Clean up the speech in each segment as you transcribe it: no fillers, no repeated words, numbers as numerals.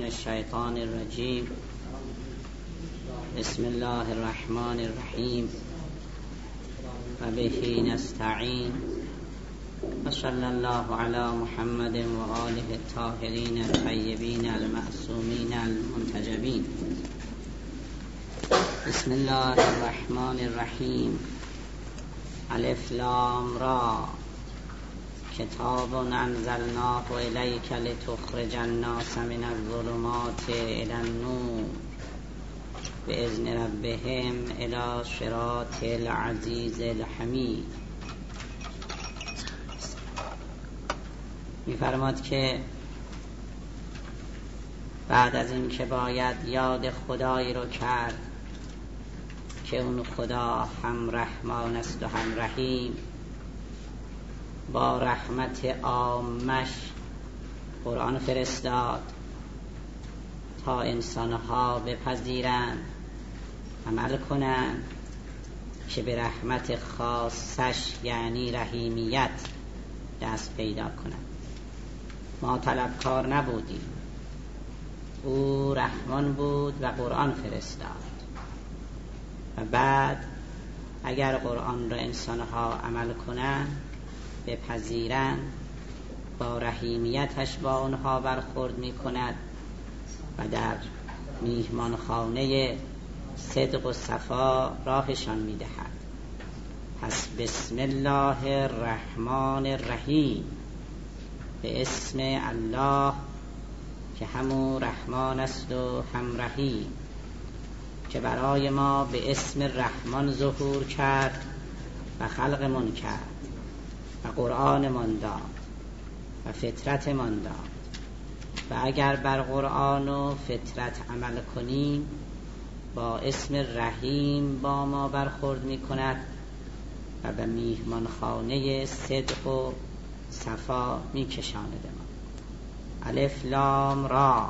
الشیطان الرجیم. بسم الله الرحمن الرحیم و به نستعین و صلی الله علی محمد و آله الطاهرین الطیبین المعصومین المنتجبین. بسم الله الرحمن الرحیم. الف لام را کتاب انزلناه الیک لتخرج الناس من الظلمات الی النور باذن ربهم الی صراط العزیز الحمید. می‌فرماد که بعد از این که باید یاد خدایی رو کرد که اون خدا هم رحمان است و هم رحیم، با رحمت عامش قرآن فرستاد تا انسانها بپذیرند، عمل کنند که به رحمت خاصش یعنی رحیمیت دست پیدا کنند. ما طلبکار نبودیم، او رحمان بود و قرآن فرستاد و بعد اگر قرآن را انسانها عمل کنند بپذیرند، با رحیمیتش با آنها برخورد می کند و در میهمانخانه صدق و صفا راهشان می دهد. پس بسم الله الرحمن الرحیم، به اسم الله که همون رحمان است و هم رحیم، که برای ما به اسم رحمان ظهور کرد و خلق من کرد و قرآن من داد و فطرت من داد. و اگر بر قرآن و فطرت عمل کنیم با اسم رحیم با ما برخورد می کند و به میهمانخانه صدق و صفا می کشاند ما. الف لام را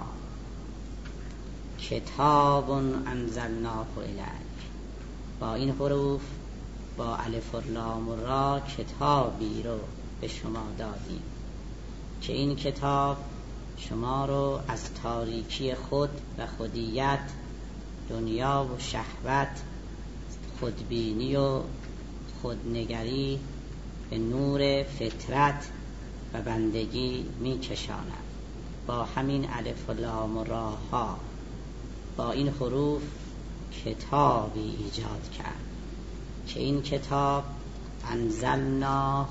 کتاب انزلناه الیک، با این حروف، با الف و لام و را کتابی رو به شما دادیم که این کتاب شما رو از تاریکی خود و خودیت، دنیا و شهوت، خودبینی و خودنگری به نور فطرت و بندگی می کشاند. با همین الف و لام و را ها، با این حروف کتابی ایجاد کرد که این کتاب انزلناه،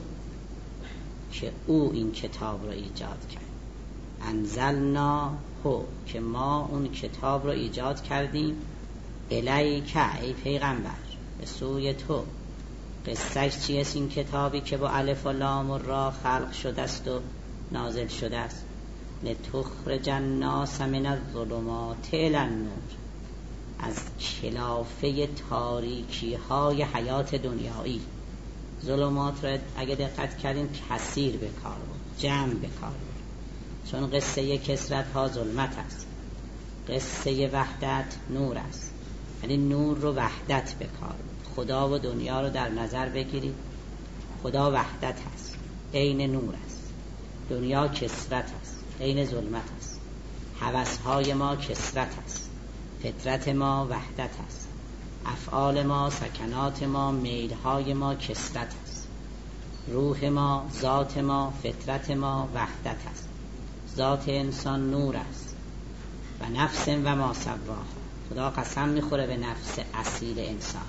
که او این کتاب را ایجاد کرد. انزلناه، که ما اون کتاب را ایجاد کردیم. الیک، ای پیغمبر، به سوی تو. قصهش چیست این کتابی که با الف و لام و را خلق شده است و نازل شده است؟ لتخرج الناس من الظلمات الی النور، از کلافه تاریکی های حیات دنیایی. ظلمات را اگه دقت کردین کثیر به کار بود، جمع به کار بود، چون قصه کثرت ها ظلمت است، قصه وحدت نور است. یعنی نور رو وحدت به کار بود. خدا و دنیا رو در نظر بگیرید، خدا وحدت است، عین نور است. دنیا کثرت است، عین ظلمت است. هوس‌های ما کثرت است، فطرت ما وحدت است. افعال ما، سکنات ما، میل‌های ما کثرت است. روح ما، ذات ما، فطرت ما وحدت است. ذات انسان نور است. و نفس و ما سواها، خدا قسم میخوره به نفس اصیل انسان.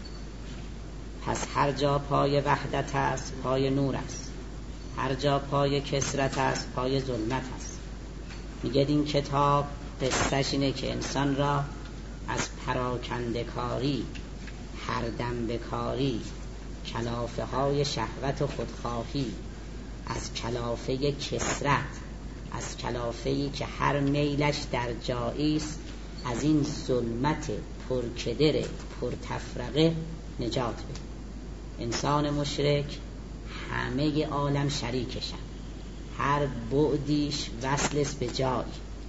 پس هر جا پای وحدت است پای نور است، هر جا پای کثرت است پای ظلمت است. میگه این کتاب قصهش اینه که انسان را از پراکنده کاری، هر دم بکاری، کلافه های شهوت و خودخواهی، از کلافه کثرت، از کلافه‌ای که هر میلش در جایی است، از این ظلمت پرکدر پرتفرقه نجات بده. انسان مشرک همه عالم شریکشن، هر بعدیش وصل است به جای.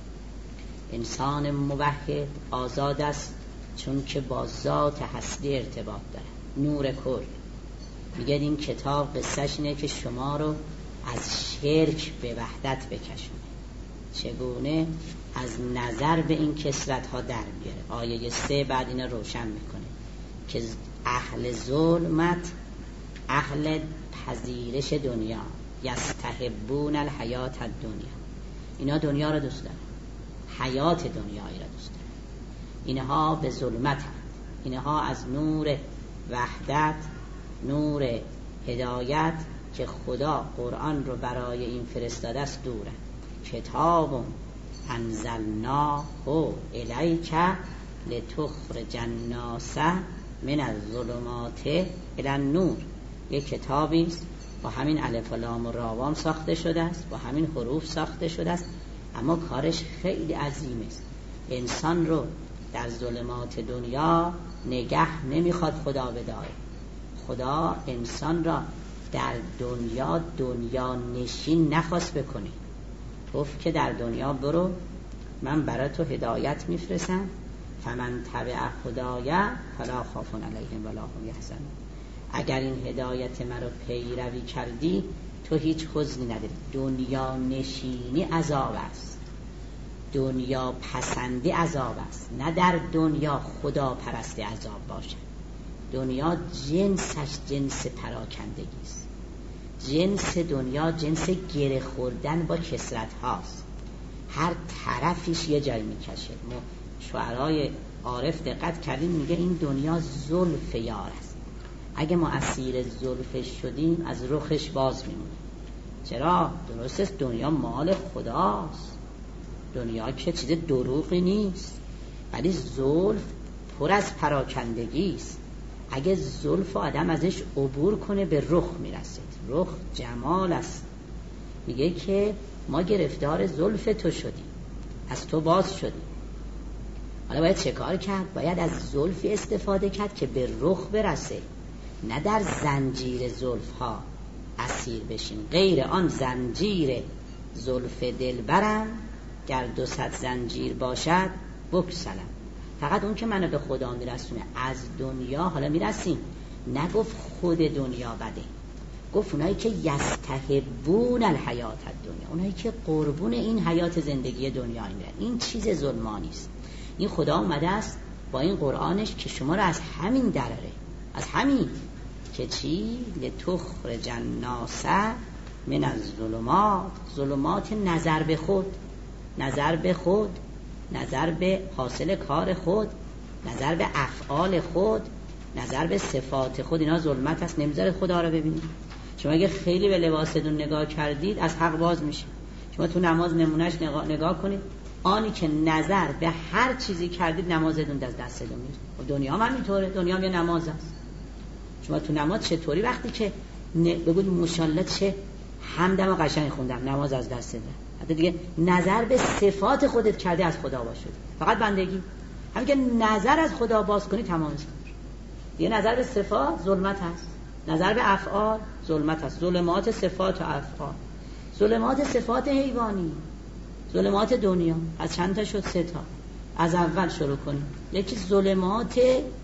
انسان موحد آزاد است چون که با ذات هستی ارتباط داره، نور کل. میگه این کتاب قصهش اینه که شما رو از شرک به وحدت بکشونه. چگونه؟ از از نظر به این کثرت ها در بیاره. آیه 3 بعد اینا روشن میکنه که اهل ظلمت اهل پذیرش دنیا، یستحبون الحیات الدنیا، اینا دنیا رو دوست دارن، حیات دنیایی رو دوست دارن. اینها به ظلمت هست، اینها از نور وحدت، نور هدایت که خدا قرآن رو برای این فرستاده است دورن. کتاب انزلناه الیک لتخرج الناس من الظلمات الی النور. یک کتابی است با همین الف و لام و راوام ساخته شده است، با همین حروف ساخته شده است، اما کارش خیلی عظیم است. انسان رو در ظلمات دنیا نگه نمیخواد خدا بداره. خدا انسان را در دنیا نشین نخواست بکنه. گفت که در دنیا برو، من برای تو هدایت میفرستم، فمن تبع هدای فلا خوف علیهم ولا هم یحزنون. اگر این هدایت مرا پیروی کردی تو هیچ حزنی نداری. دنیا نشینی عذاب است، دنیا پسندی عذاب است، نه در دنیا خدا پرستی عذاب باشد. دنیا جنسش جنس پراکندگی است. جنس دنیا جنس گره خوردن با کثرت هاست، هر طرفش یه جای میکشه. ما شعرهای عارف دقت کردیم میگه این دنیا زلف یار است، اگه ما اسیر زلفش شدیم از رخش باز میمونیم. چرا؟ درست است دنیا مال خداست، دنیا که چیز دروغی نیست، ولی زلف پر از پراکندگی است. اگه زلف آدم ازش عبور کنه به رخ میرسه. رخ جمال است. میگه که ما گرفتار زلف تو شدیم، از تو باز شدیم. حالا باید چه کار کرد؟ باید از زلفی استفاده کرد که به رخ برسه، نه در زنجیر زلف ها اسیر بشیم. غیر آن زنجیر زلف دلبرم، گر 200 زنجیر باشد بکسلم. فقط اون که منو به خدا میرسونه. از دنیا حالا میرسیم، نگفت خود دنیا بده، گفت اونایی که یستحبون الحیات الدنیا، اونایی که قربون این حیات زندگی دنیا میرن. این چیز ظلمانی است. این خدا اومده است با این قرآنش که شما رو از همین دراره، از همین که چی؟ لتخرج الناس من الظلمات. ظلمات نظر به خود، نظر به خود، نظر به حاصل کار خود، نظر به افعال خود، نظر به صفات خود. اینا ظلمت است، نمیذاره خدا رو ببینید. شما اگه خیلی به لباستون نگاه کردید از حق باز میشه. شما تو نماز نمونهش نگاه کنید، آنی که نظر به هر چیزی کردید نمازتون از دستتون میره. دنیا هم همینطوره، دنیا هم یه نماز است. شما تو نماز چطوری وقتی که بگید ماشاءالله چه حمدم و قشنگ خوندم، نماز از دست دادم. حتی دیگه نظر به صفات خودت کرده از خدا باز شد. فقط بندگی. همین که نظر از خدا باز کنی تمام است. دیگه نظر به صفات ظلمت هست، نظر به افعال ظلمت هست. ظلمات صفات و افعال، ظلمات صفات حیوانی، ظلمات دنیا. از چند تا شد؟ 3 تا. از اول شروع کنیم. یکی ظلمات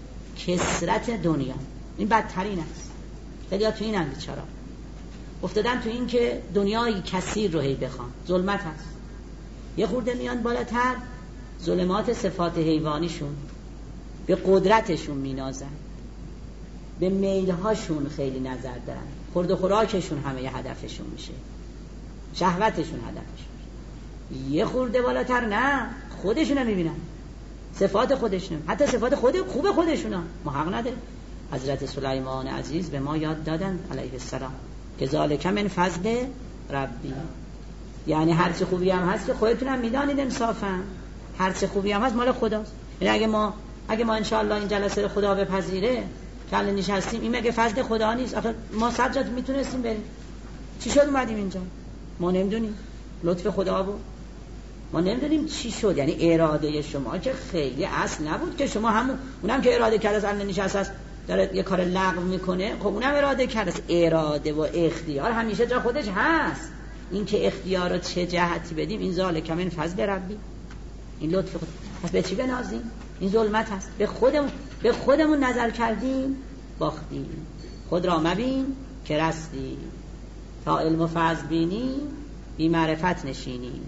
کثرت دنیا، این بدترین است. خیلی ها تو این هم بیچارا افتادن تو این که دنیای کثیر رو هی بخوان. ظلمت هست. یه خورده میان بالاتر، ظلمات صفات حیوانیشون، به قدرتشون مینازن، به میلهاشون خیلی نظر دارن، خورد و خوراکشون همه ی هدفشون میشه، شهوتشون هدفشون. یه خورده بالاتر نه، خودشون رو میبینن، صفات خودشون، حتی صفات خوب خودشون ما حق نداره. حضرت سلیمان عزیز به ما یاد دادن علیه السلام که ذالک من فضل ربی، یعنی هر چه خوبی هم هست که خودتون هم میدانید انصافا، هر چه خوبی هم هست مال خداست. یعنی اگه ما انشاءالله این جلسه رو خدا بپذیره که الان نشستیم، این مگه فضل خدا نیست؟ آخه ما سجاد میتونستیم بریم، چی شد اومدیم اینجا؟ ما نمیدونیم، لطف خدا بود، ما نمیدونیم چی شد. یعنی اراده شما که خیلی اصل نبود که شما اونم که اراده کرده الان نشسته است داره یه کار لغو میکنه، خب اونم اراده کرده است. اراده و اختیار همیشه جا خودش هست. این که اختیار رو چه جهتی بدیم، این ذالک من فضل ربی، این لطف خدا. پس به چی بنازیم؟ این ظلمت هست. به خودمون نظر کردیم باختیم. خود را مبین که رستی، تا علم و فضل بینی بی معرفت نشینی.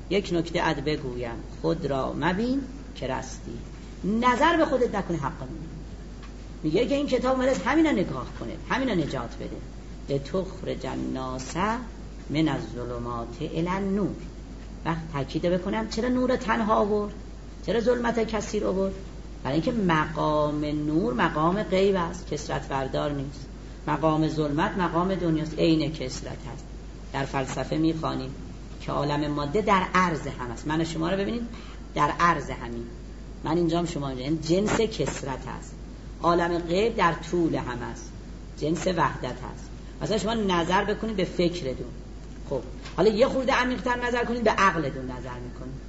یک نکته اد بگویم، خود را مبین که رستی. نظر به خودت نکنی حق میگه که این کتاب اومده همینا نگاه کنه، همینا نجات بده. لتخرج الناس من الظلمات الی النور. وقت تاکید بکنم چرا نور تنها آورد، چرا ظلمت کثیر آورد؟ برای اینکه مقام نور مقام غیب است، کثرت بردار نیست. مقام ظلمت مقام دنیاست، عین کثرت است. در فلسفه میخوانیم که عالم ماده در عرض هم است. من شما رو ببینید در عرض همین، من اینجام شما اینجا، این جنس کثرت است. عالم غیب در طول هم است، جنس وحدت است. مثلا شما نظر بکنید به فکرتون، خب حالا یه خورده عمیق‌تر نظر کنید به عقلتون نظر میکنید،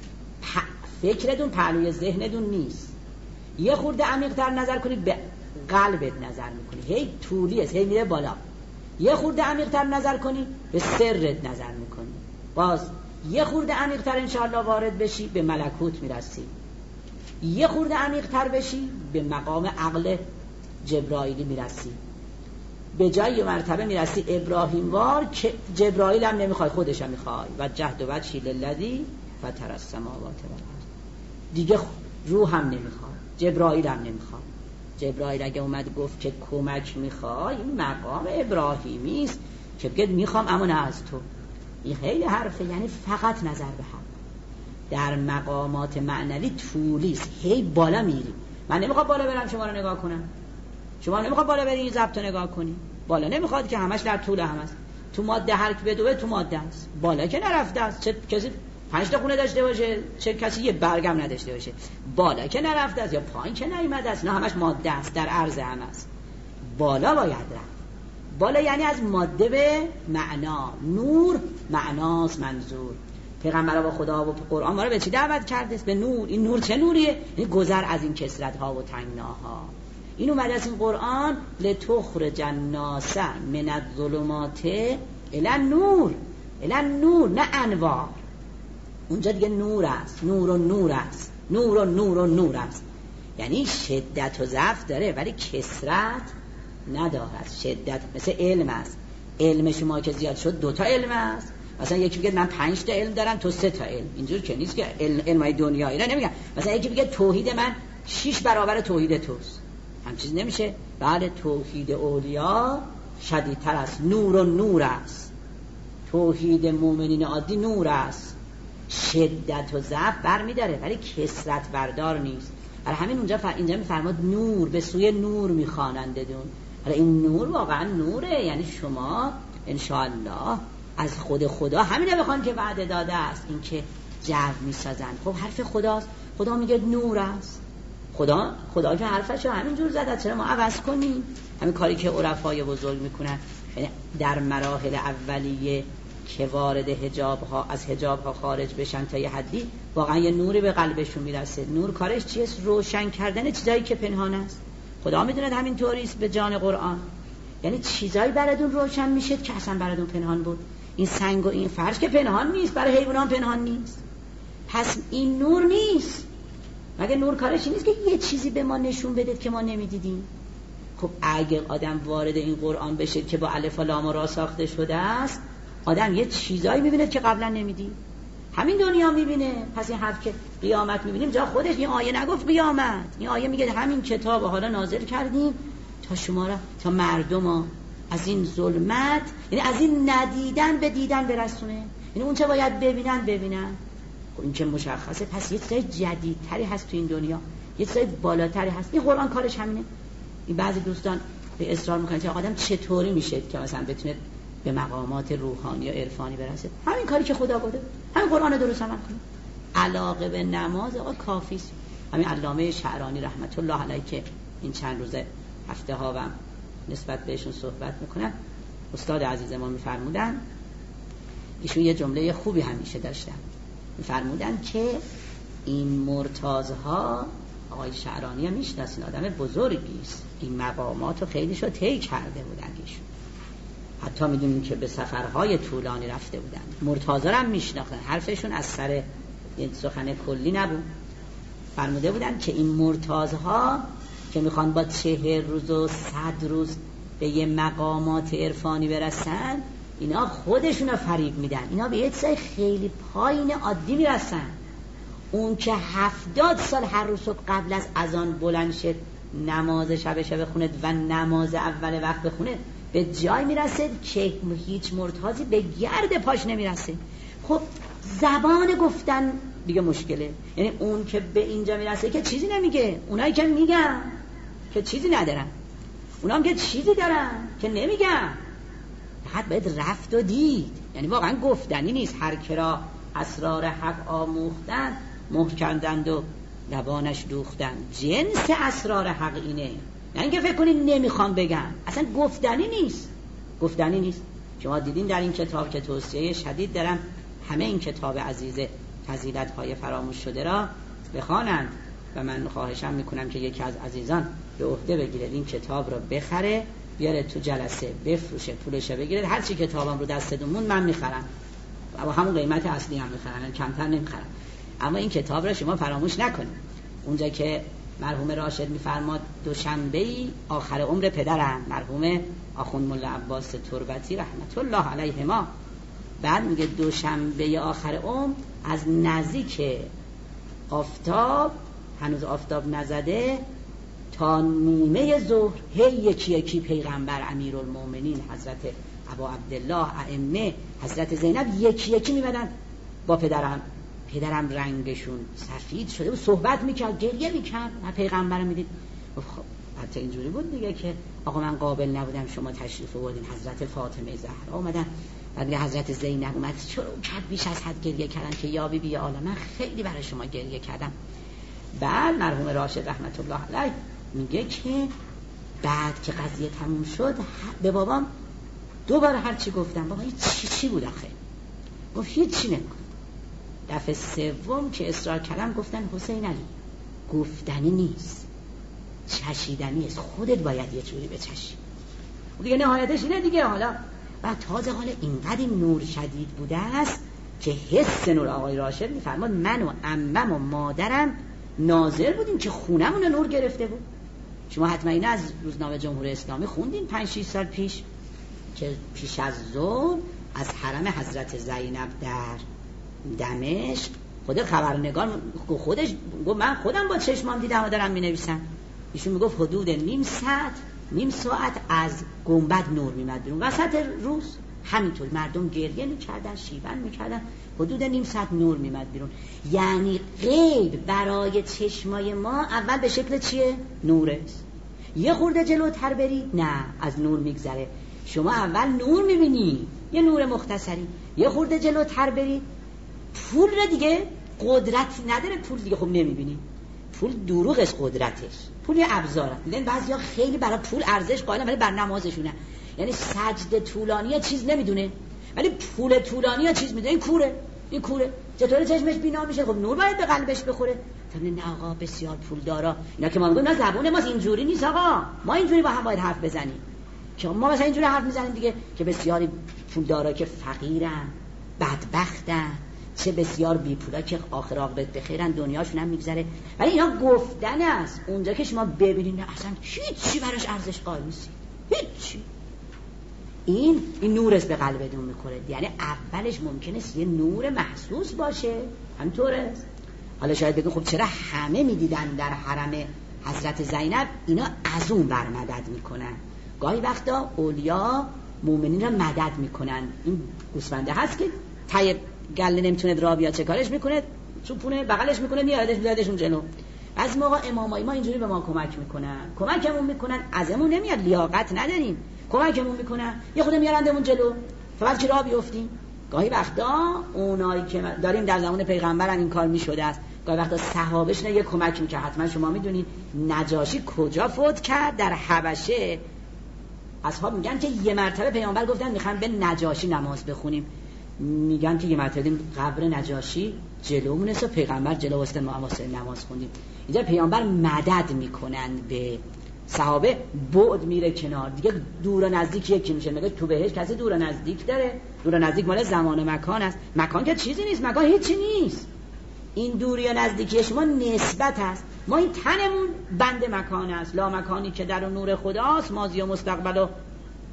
فکرتون پهلوی ذهنتون نیست. یه خورده عمیق‌تر نظر کنید به قلبت نظر میکنید، هی طولی است، هی میره بالا. یه خورده عمیق‌تر نظر کنید به سرت نظر میکنید، باز یه خورده عمیق‌تر انشاءالله وارد بشی به ملکوت میرسی. یه خورده عمیق‌تر بشی به مقام عقل جبرائیلی میرسی، به جای مرتبه میرسی ابراهیم وار که جبرائیل هم نمیخوای، خودش هم میخوای. و جهد و وجهی للذی فطر السماوات والارض. دیگه روح هم نمیخواد، جبرائیل هم نمیخواد. جبرائیل اگه اومد گفت که کمک میخوای، این مقام ابراهیمی است که بگه میخوام اما نه از تو. این خیلی حرفه، یعنی فقط نظر به حق. در مقامات معنوی طولی است، هی بالا میری. من نمیخوام بالا برم شما رو نگاه کنم، شما نمیخواد بالا بری این ضبط رو نگاه کنی، بالا نمیخواد که همش در طول هم است. تو ماده هر کی بدوه تو ماده است، بالا که نرفته است. چه کسی 5 تا خونه داشته باشه، چه کسی یه برگم نداشته باشه، بالا که نرفته است یا پایین که نیامده است، نه همش ماده است، در عرض هم است. بالا باید رفت. بالا یعنی از ماده به معنا. نور معناست، منظور. پیغمبر با خدا و قرآن ما رو به چی دعوت کرده است؟ به نور. این نور چه نوریه؟ این گذر از این کثرت ها و تنگناها. این اومده از این قرآن لتخرج الناس من الظلمات الی النور. الی النور، نه انوار. اونجا دیگه نور است، نور و نور است، نور و نور و نور است. یعنی شدت و ضعف داره ولی کثرت ندارد. شدت مثل علم است، علم شما که زیاد شد 2 تا علم است. مثلا یکی بگه من 5 تا علم دارم تو 3 تا علم، اینجور که نیست که علمای دنیایی را نمیگم. مثلا یکی بگه توحید من 6 برابر توحید توست، هم چیز نمیشه. بله توحید اولیا شدیدتر است، نور و نور است. توحید مومنین عادی نور است، شدت و ضعف برمی‌داره ولی کثرت بردار نیست. برای همین اینجا میفرماد نور، به سوی نور میخوانندتون. حالا این نور واقعا نوره، یعنی شما انشاءالله از خود خدا همینه بخوان که وعده داده است، این که جو میسازن. خب حرف خداست، خدا میگه نور است. خدا که حرفش رو همینجور زده، چرا ما عوض کنیم؟ همین کاری که عرفای بزرگ میکنن، یعنی در مراحل اولیه که وارد حجاب ها، از حجاب ها خارج بشن تا یه حدی، واقعا یه نوری به قلبشون میرسه. نور کارش چیست؟ روشن کردن چیزایی که پنهان است. خدا میدونه همین طوریست به جان قرآن، یعنی چیزایی براتون روشن میشه که اصلا براتون پنهان بود. این سنگ و این فرش که پنهان نیست، برای حیوانان پنهان نیست. پس این نور نیست. مگه نور کارش نیست که یه چیزی به ما نشون بده که ما نمیدیدیم؟ خب اگه آدم وارد این قرآن بشه که با الف و لام و را ساخته شده است، آدم یه چیزایی میبینه که قبلا نمیدید. همین دنیا میبینه. پس این حرف که قیامت میبینیم، جا خودش این آیه نگفت قیامت، این آیه میگه همین کتاب حالا نازل کردیم تا شما را، تا مردم ها از این ظلمت، یعنی از این ندیدن به دیدن برسونه. یعنی اون چه باید ببینن. خب این که مشخصه. پس یه چیز جدیدتری هست تو این دنیا، یه چیز بالاتری هست. این قرآن کارش همینه. این بعضی دوستان به اصرار میکنن که آدم چطوری میشه که مثلا بتونه به مقامات روحانی و عرفانی برسه. همین کاری که خدا گفته، همین قرآن درست عمل کنه. علاقه به نماز آقا کافی است. همین علامه شعرانی رحمت الله علیه که این چند روزه هفته ها و نسبت بهشون صحبت میکنم، استاد عزیز ما میفرمودن، ایشون یه جمله خوبی همیشه داشتن، میفرمودن که این مرتازها، آقای شعرانی هم میشناسین، آدم بزرگی است، این مقامات رو خیلی شو طی کرده بودن ایشون، حتی میدونیم که به سفرهای طولانی رفته بودن. مرتضی هم میشناختن، حرفشون از سر این سخن کلی نبود. فرموده بودن که این مرتضی‌ها که میخوان با 40 روز و 100 روز به یه مقامات عرفانی برسن، اینا خودشون رو فریب میدن، اینا به یه چیزای خیلی پایین عادی میرسن. اون که 70 سال هر روز صبح قبل از اذان بلند شد نماز شب بخونه و نماز اول وقت بخونه، به جای میرسه که هیچ مرتازی به گرد پاش نمیرسه. خب زبان گفتن دیگه مشکله. یعنی اون که به اینجا میرسه که چیزی نمیگه، اونایی که میگن که چیزی ندارن، اونا هم که چیزی دارن که نمیگن. فقط باید رفت و دید. یعنی واقعا گفتنی نیست. هر کرا اسرار حق آموختن مهر کندند و لبانش دوختن. جنس اسرار حق اینه، نه اینکه فکر کنید نمیخوام بگم. اصلا گفتنی نیست، گفتنی نیست. شما دیدین در این کتاب که توصیه شدید دارم همه این کتاب عزیز فضیلت‌های فراموش شده را بخوانند و من خواهشم میکنم که یکی از عزیزان به عهده بگیره این کتاب را بخره بیاره تو جلسه بفروشه، پولش بگیره. هر چی کتابم رو دستتون مون من میخرم و همون قیمت اصلی هم میخرم، کمتر نمیخرم. اما این کتاب را شما فراموش نکنید. اونجا که مرحوم راشد میفرماد دوشنبه‌ای آخر عمر پدرم مرحوم آخوند ملا عباس تربتی رحمت الله علیهما، بعد میگه دوشنبه آخر عمر از نزدیک آفتاب، هنوز آفتاب نزده، تا نیمه ظهر هی یکی یکی پیغمبر امیرالمومنین حضرت ابا عبدالله ائمه حضرت زینب یکی یکی میمدن با پدرم رنگشون سفید شده و صحبت میکرد، گریه میکرد. من پیغمبرم میدید. خب حتی اینجوری بود دیگه که آقا من قابل نبودم شما تشریف آوردین، حضرت فاطمه زهرا اومدن، بعد حضرت زینب اومد چرا کرد بیش از حد گریه کردن که یا بی عالم من خیلی برای شما گریه کردم. بعد مرحوم راشد رحمت الله علیه میگه که بعد که قضیه تموم شد به بابام دوباره هر چی گفتم، بابا چی بود آخه؟ گفت هیچ چی نکن. دفعه سوم که اصرار کردم گفتن حسین علی گفتنی نیست، چشیدنی است، خودت باید یه جوری بچشی. دیگه نهایتش اینه دیگه. حالا و تازه حالا اینقدر نور شدید بوده است که حس نور. آقای راشد میفرماد من و عمم و مادرم ناظر بودیم که خونمون نور گرفته بود. شما حتما اینو از روزنامه جمهوری اسلامی خوندین 5-6 سال پیش که پیش از ظهر از حرم حضرت زینب در دمشق خود خبرنگار خودش گفت من خودم با چشمام دیدم و دارم می‌نویسم. ایشون میگفت حدود نیم ساعت از گنبد نور میمد بیرون وسط روز، همینطور مردم گریه میکردن، شیون میکردن، حدود نیم ساعت نور میمد بیرون. یعنی غیب برای چشمای ما اول به شکل چیه؟ نوره. یه خورده جلوتر بری نه از نور میگذره. شما اول نور میبینی، یه نور مختصری. یه خورده جلوتر بری پول را دیگه قدرت نداره، پول دیگه خب نمیبینی. پول دروغ است قدرتش، پول یه ابزاره. دیدن بعضیا خیلی برای پول ارزش قائلن ولی بر نمازشونه. یعنی سجده طولانی چیز نمیدونه ولی پول طولانی چیز میدونه. این کوره چطوره چشمش بینا میشه؟ خب نور باید به قلبش بخوره. نه آقا بسیار پول دارا اینا که ما میگیم نه زبون ما اینجوری نیست آقا، ما اینجوری با هم باید حرف بزنیم که ما مثلا اینجوری حرف میزنیم دیگه که بسیاری پول دارا که فقیرن بدبختن، چه بسیار بی پولا که آخر عاقبت بخیرن دنیاشون هم میگذره. ولی اینا گفتن است. اونجا که شما ببینید نه اصلا هیچی براش ارزش قائل نیست، هیچی. این نور است به قلبتون میخوره. یعنی اولش ممکنه یه نور محسوس باشه، همینطوره. حالا شاید بگید خب چرا همه میدیدن در حرم حضرت زینب اینا از اون بر مدد میکنن؟ گاهی وقتا اولیا مومنین را مدد میکنن. این گوسفنده هست که تای گله نمیتونه راه بیاد، چه کارش میکنه؟ چوپونه بغلش میکنه میادشون جلو. از موقع امامای ما اینجوری به ما کمک میکنن، کمکمون میکنن، ازمون نمیاد لیاقت نداریم، کمکمون میکنن، یه خود میارندمون جلو تا بعد که راه بیافتیم. گاهی وقتا اونایی که داریم در زمان پیغمبرن این کار میشده است. گاهی وقتا صحابهش نه یه کمک میکرد. حتما شما میدونید نجاشی کجا فوت کرد؟ در حبشه. اصحاب میگن که یه مرتبه پیامبر گفتن میخوام به نجاشی نماز بخونیم. میگن که یه مرتبه قبر نجاشی جلومون است و پیغمبر جلو واسه نماز خوندیم. اینجا پیامبر مدد میکنن به صحابه، بعد میره کنار دیگه. دور و نزدیک یکی میشه. میگه تو بهش کسی دور و نزدیک داره؟ دور و نزدیک مال زمان و مکان است. مکان که چیزی نیست، مکان هیچی نیست. این دوری و نزدیکی شما نسبت است. ما این تنمون بند مکان است. لا مکانی که در نور خداست، ماضی و مستقبل و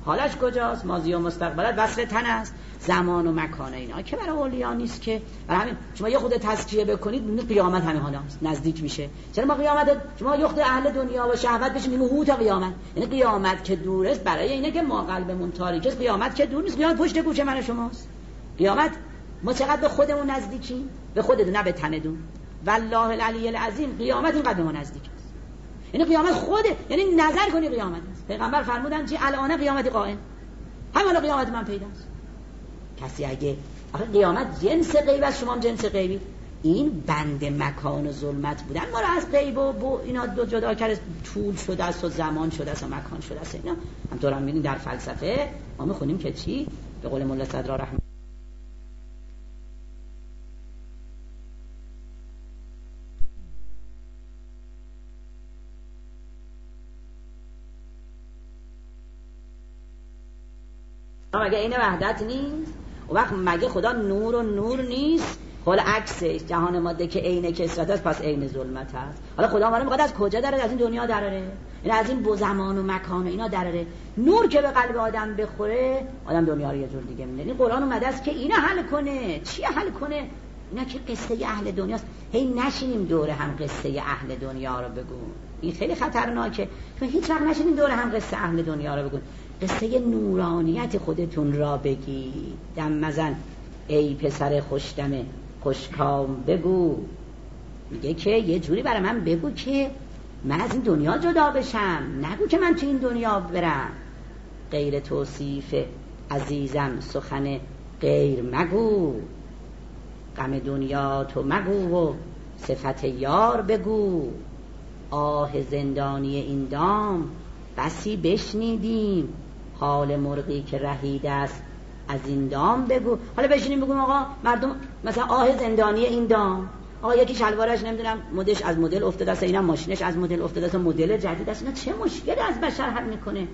حالش کجاست؟ ماضی و مستقبلت وصل تن است، زمان و مکان اینا که برای اولیا نیست که. برای همین شما یه خود تزکیه بکنید ببینید قیامت همین حالاست، نزدیک میشه. چرا ما قیامت شما یه خود اهل دنیا و شهوت بشیم میگیم تا قیامت، یعنی قیامت که دور است برای اینه که ما قلبمون تاریکه است. قیامت که دور نیست، قیامت پشت گوش من و شماست. قیامت ما چقدر به خودمون نزدیکیم، به خودمون نه به تنمون. والله العلی العظیم قیامت اینقدر ما نزدیک است. یعنی قیامت خوده، یعنی نظر کنی قیامت است. پیغمبر فرمودن چی؟ الان قیامت قائم، همین قیامت من پیداست. کسی اگه آخه قیامت جنس غیب است، شما هم جنس غیبی، این بند مکان و ظلمت بودن ما رو از غیب و اینا دو جدا کرده، طول شده است و زمان شده است و مکان شده است. اینا همطور هم می‌بینید در فلسفه ما می‌خونیم که چی؟ به قول ملا صدرا رحمه مگه این وحدت نیست؟ و وقت مگه خدا نور و نور نیست؟ حالا عکسش جهان ماده که عین کثرت است پس عین ظلمت است. حالا خدا ما رو میخواد از کجا دراره؟ از این دنیا دراره، این از این زمان و مکان و اینا دراره. نور که به قلب آدم بخوره آدم دنیا رو یه جور دیگه می‌بینه. این قرآن اومده است که اینا حل کنه. چی حل کنه؟ اینا که قصه اهل دنیاست. هی نشینیم دوره هم قصه اهل دنیا رو بگو، این خیلی خطرناکه. هیچ وقت نشینیم دوره هم قصه اهل دنیا رو بگو، قصه نورانیت خودتون را بگی. دم مزن ای پسر خوشدمه خوشکام بگو. میگه که یه جوری برای من بگو که من از این دنیا جدا بشم، نگو که من تو این دنیا برم. غیر توصیف عزیزم سخن غیر مگو، غم دنیا تو مگو و صفت یار بگو. آه زندانی این دام بسی بشنیدیم، حال مرغی که رهیده است از این دام بگو. حالا بشینیم بگیم آقا مردم مثلا آه زندانی این دام، آقا یکی شلوارش نمیدونم مدش از مدل افتاده است، اینم ماشینش از مدل افتاده است، مدل جدید است، اینا چه مشکلی از بشر حل میکنه؟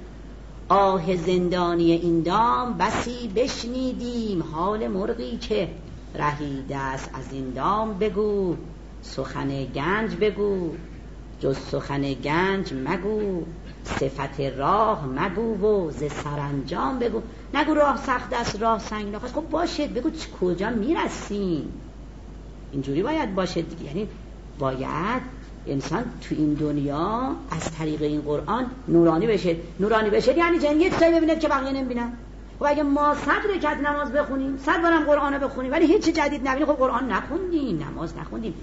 آه زندانی این دام بسی بشنیدیم، حال مرغی که رهیده است از این دام بگو. سخن گنج بگو جز سخن گنج مگو، صفت راه مگو و ز سرانجام بگو. نگو راه سخت است راه سنگین است، خب باشه بگو کجا میرسیم. اینجوری باید باشه دیگه. یعنی باید انسان تو این دنیا از طریق این قرآن نورانی بشه. نورانی بشه یعنی جنگیت سایی ببینید که بقیه نمیبینن. و اگه ما 100 رکعت نماز بخونیم، 100 بارم قرآن رو بخونیم ولی هیچ جدید نبینیم، خب قرآن نخوندیم، نماز نخوندیم.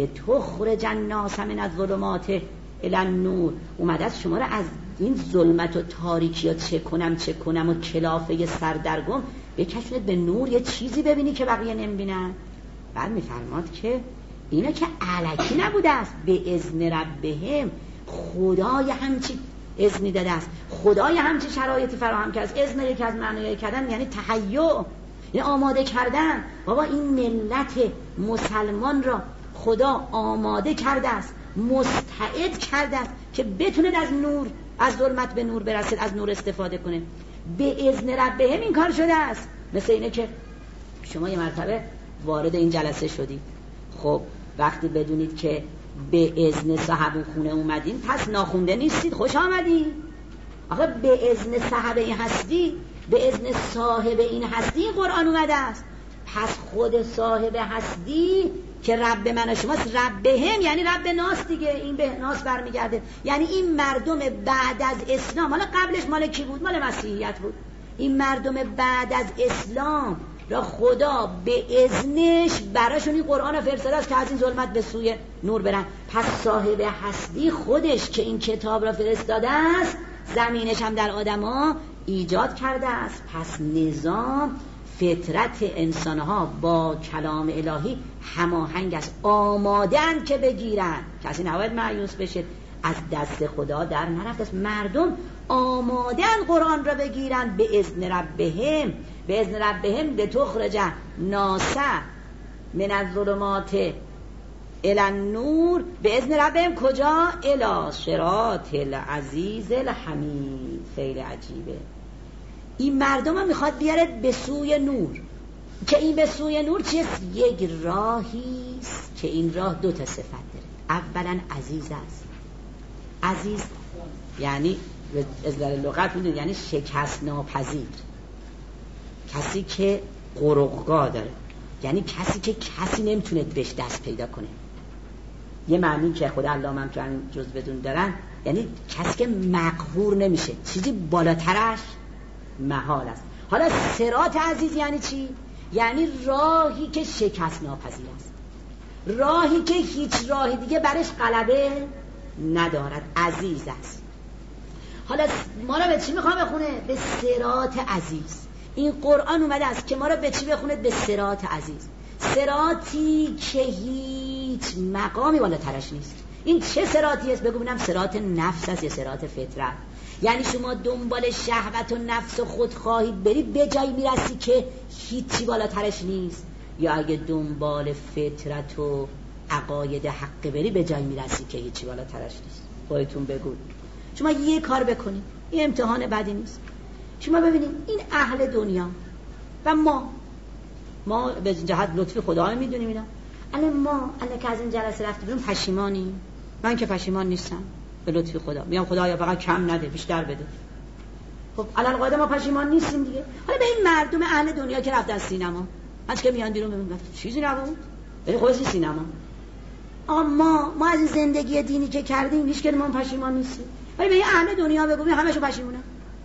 لتخرج الناس من الظلمات الی النور، اومده است شما رو از این ظلمت و تاریکی ها چه کنم و کلافه سردرگم بکشونید به نور، یه چیزی ببینی که بقیه نمیبینن. بعد میفرماد که اینا که علکی نبوده است، به اذن ربهم، خدای همچی اذنی داده است، خدای همچی شرایطی فراهم کرده است. اذن یکی از معنای کردن یعنی تهیع، یعنی آماده کردن. بابا این ملت مسلمان را خدا آماده کرده است، مستعد کرده است که بتونه از نور، از ظلمت به نور برسه، از نور استفاده کنه. به اذن ربهم این کار شده است. مثل اینه که شما یه مرتبه وارد این جلسه شدید، خب وقتی بدونید که به اذن صاحب خونه اومدین پس ناخونده نیستید، خوش آمدید. آخه به اذن صاحب این هستی، به اذن صاحب این هستی این قرآن اومده است. پس خود صاحب هستی که رب من و شماست، ربهم یعنی رب ناس دیگه، این به ناس برمیگرده. یعنی این مردم بعد از اسلام، حالا قبلش مال کی بود؟ مال مسیحیت بود. این مردم بعد از اسلام را خدا به اذنش براشون این قرآن فرستاده است که از این ظلمت به سوی نور برن. پس صاحب هستی خودش که این کتاب را فرستاده است، زمینش هم در آدما ایجاد کرده است. پس نظام فطرت انسانها با کلام الهی هماهنگ است، آمادن که بگیرن. کسی نباید مایوس بشه، از دست خدا در نرفت است. مردم آمادن قرآن را بگیرن. به اذن ربهم، به اذن ربهم لتخرج الناس من الظلمات الی النور. به اذن ربهم کجا؟ الی صراط العزیز الحمید. خیلی عجیبه. این مردم هم میخواد بیاره به سوی نور، که این به سوی نور چیست؟ یک راهی است که این راه دو تا صفت داره. اولا عزیز است. عزیز یعنی اصطلاح لغت میدونید یعنی شکست ناپذیر، کسی که قرقا داره، یعنی کسی که کسی نمیتونه بهش دست پیدا کنه. یه معنی که خدا علامه هم تو این جز بدون دارن، یعنی کسی که مقهور نمیشه، چیزی بالاترش محال است. حالا صراط عزیز یعنی چی؟ یعنی راهی که شکست ناپذیر است، راهی که هیچ راهی دیگه برش غلبه ندارد، عزیز است. حالا ما را به چی میخوام بخونه؟ به صراط عزیز. این قرآن اومده است که ما را به چی بخونه؟ به صراط عزیز، صراطی که هیچ مقامی بالاترش نیست. این چه صراطی است؟ بگو ببینم، صراط نفس است یا صراط فطرت؟ یعنی شما دنبال شهوت و نفس و خودخواهی بری به جایی میرسی که هیچی بالاترش نیست، یا اگه دنبال فطرت و عقاید حق بری به جایی میرسی که هیچی بالاترش نیست؟ خودتون بگو. شما یه کار بکنید، این امتحان بدی نیست. شما ببینید این اهل دنیا و ما به جهت لطف خدا میدونیم اینا. ما که از این جلسه رفتیم بیرون پشیمانیم؟ من که پشیمان نیستم به لطف خدا. میگم خدایا فقط کم نده، بیشتر بده. خب علل قاعده ما پشیمان نیستیم دیگه. حالا به این مردم اهل دنیا که رفتن سینما، از که میان بیرون ببینن چیزی نبود، ولی خودش سینما. ما از این زندگی دینی که کردیم هیچ کدوم پشیمان نیستیم. ولی به این اهل دنیا بگو همشون پشیمونن.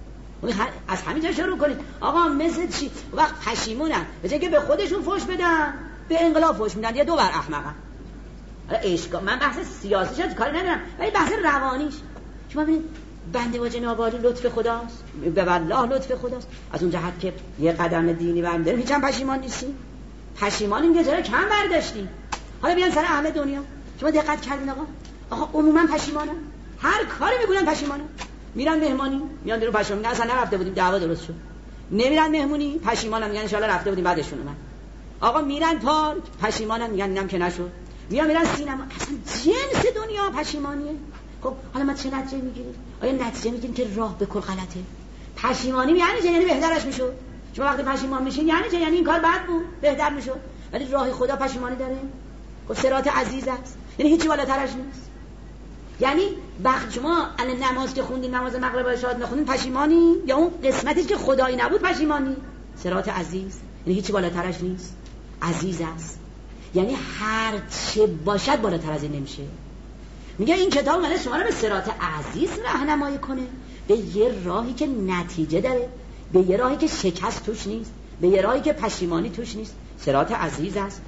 از همین جا شروع کنید. آقا مثل چی؟ وقت پشیمونن، به جای که به خودشون فوش بدن به انقلاب فوش میدن، یه دو بر احمقن. حالا اشکال، من بحث سیاسیش از کاری ندارم، ولی بحث روانیش. شما ببینید بنده با جناب عالی لطف خداست، به والله لطف خداست، از اون جهت که یه قدم دینی برمی‌داریم هیچ هم پشیمان نیستیم. پشیمانیم که چرا کم برداشتیم. حالا بیان سر اهل دنیا، شما دقت کردین آقا عموما پشیمانن، هر کاری میگن پشیمانن. میرن مهمانی میان درو پشیمون، اصلا نرفته بودیم دعوا درست شد. نمیرن مهمونی پشیمانن، میگن ان شاء الله رفته بودیم بعدشون اومد. آقا میرن پارک پشیمانن، میگن اینم که نشد. میرن سینما، اصلا جنس دنیا پشیمانیه. خب حالا ما چه نتیجه میگیریم؟ آیا نتیجه میگیریم که راه به کل غلطه؟ پشیمانی یعنی چه؟ یعنی بهترش میشد. شما وقتی پشیمان میشین یعنی چه؟ یعنی این کار بد بود، بهتر میشد. ولی راه خدا پشیمانی داره. خب صراط عزیز است، یعنی هیچی بالاترش نیست. یعنی وقت شما الان نماز که خوندین، نماز مغرب و عشاء نخوندین پشیمانی، یا اون قسمتی که خدایی نبود پشیمانی؟ صراط عزیز یعنی هیچی بالاترش نیست، عزیز است. یعنی هر چه باشد بالاتر از این نمیشه. میگه این کتاب مال شما رو به صراط عزیز راهنمایی کنه، به یه راهی که نتیجه داره، به یه راهی که شکست توش نیست، به یه راهی که پشیمانی توش نیست. صراط عزیز است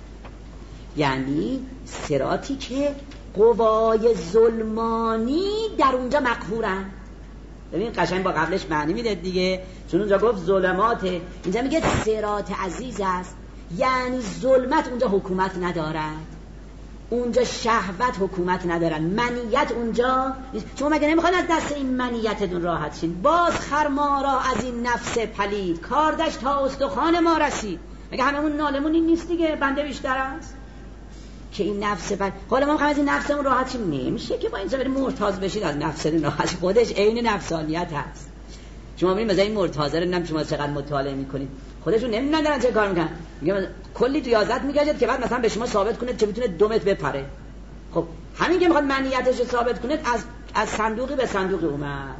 یعنی صراطی که قوای ظلمانی در اونجا مقهورن. ببین قشنگ با قبلش معنی میده دیگه، چون اونجا گفت ظلماته، اینجا میگه صراط عزیز است یعنی ظلمت اونجا حکومت ندارد، اونجا شهوت حکومت ندارن، منیت اونجا. شما مگه نمیخواین از دست این منیتتون راحت شین؟ باز خر ما را از این نفس پلید، کاردش تا استخوان ما رسید. مگه هممون نالمون این نیست دیگه؟ بنده بیشتر است که این نفس حالا ما میخوایم از این نفسمون راحت شیم، نمیشه که با اینجا بریم مرتاض بشید از نفسمون راحت. خودش عین نفسانیت هست. شما ببینید مثلا این مرتاضه رو نمیدونم شما چقدر مطالعه میکنید، خودشون نمیدونن دارن چه کار میکنن. میگه کلی ریاضت میگه که بعد مثلا به شما ثابت کنه که میتونه 2 متر بپره. خب همین که میخواد منیتش رو ثابت کنه، از صندوقی به صندوقی اومد.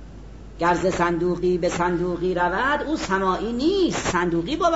گرز صندوقی به صندوقی رود، او سماعی نیست صندوقی بود.